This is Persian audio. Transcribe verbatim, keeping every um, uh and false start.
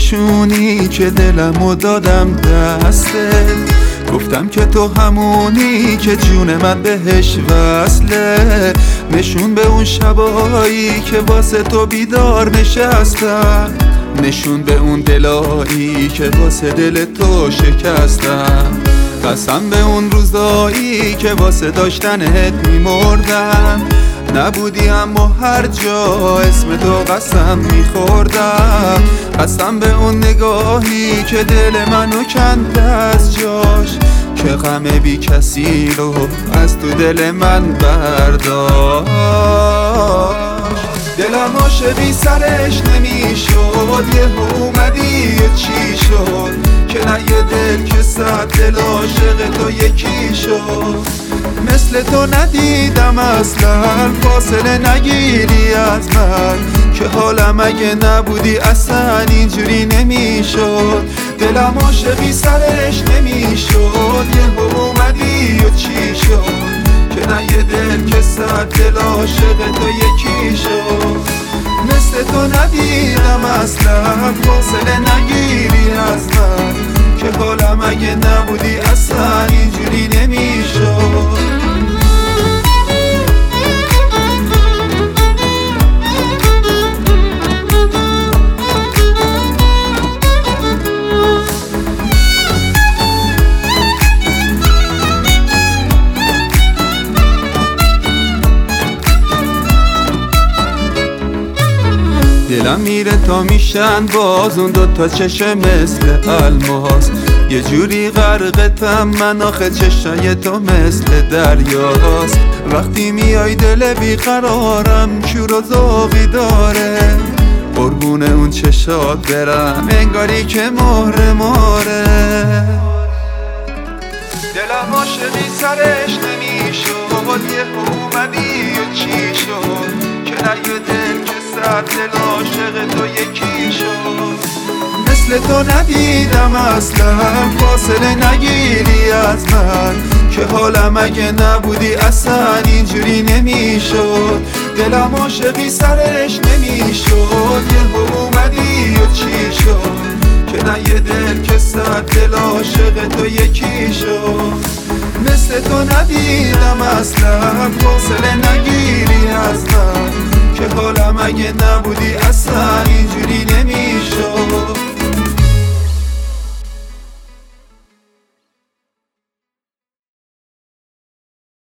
نشونی که دلمو دادم دستت، گفتم که تو همونی که جون من بهش وصله. نشون به اون شبایی که واسه تو بیدار نشستم، نشون به اون دلایی که واسه دل تو شکستم. قسم به اون روزایی که واسه داشتنت میمردم، نبودی اما هر جا اسم تو قسم میخوردم. قسم به اون نگاهی که دل منو کند از جاش، که غم بی کسی رو از تو دل من برداشت. دلم عاشقی سرش نمیشد، یه اومدی و چی شد که نه یه دل که صد دل عاشق تو یکی شد. مثل تو ندیدم اصلا، فاصله نگیری از من، که حالم اگه نبودی اصلا اینجوری نمیشد. دلم عاشقی سرش نمیشد، یه اومدی و چی شد که نه یه دل که صد دل عاشق تو یکی شد. مثل تو ندیدم اصلا، فاصله نگیری از من، که حالم اگه نبودی اصلا اینجوری نمیشد. دلم میره تا میشن باز اون دوتا چشم مثل الماس، یه جوری غرقتم من آخه چشای تو مثل دریاست. وقتی میای دل بیقرارم شور و ذوقی داره، قربون اون چشات برم انگاری که مهر ماره. دلم عاشقی سرش نمیشد، یه اومدی و چی شد که نه یه دل که صد دل عاشق تو یکی شد. مثل تو ندیدم اصلا، فاصله نگیری از من، که حالم اگه نبودی اصلا اینجوری نمیشد. دلم عاشقی سرش نمیشد، یه اومدی و چی شد که نه یه دل که صد دل عاشق تو یکی شد. مثل تو ندیدم اصلا، فاصله نگیری از من، که حالم اگه نبودی اصلا اینجوری نمیشد.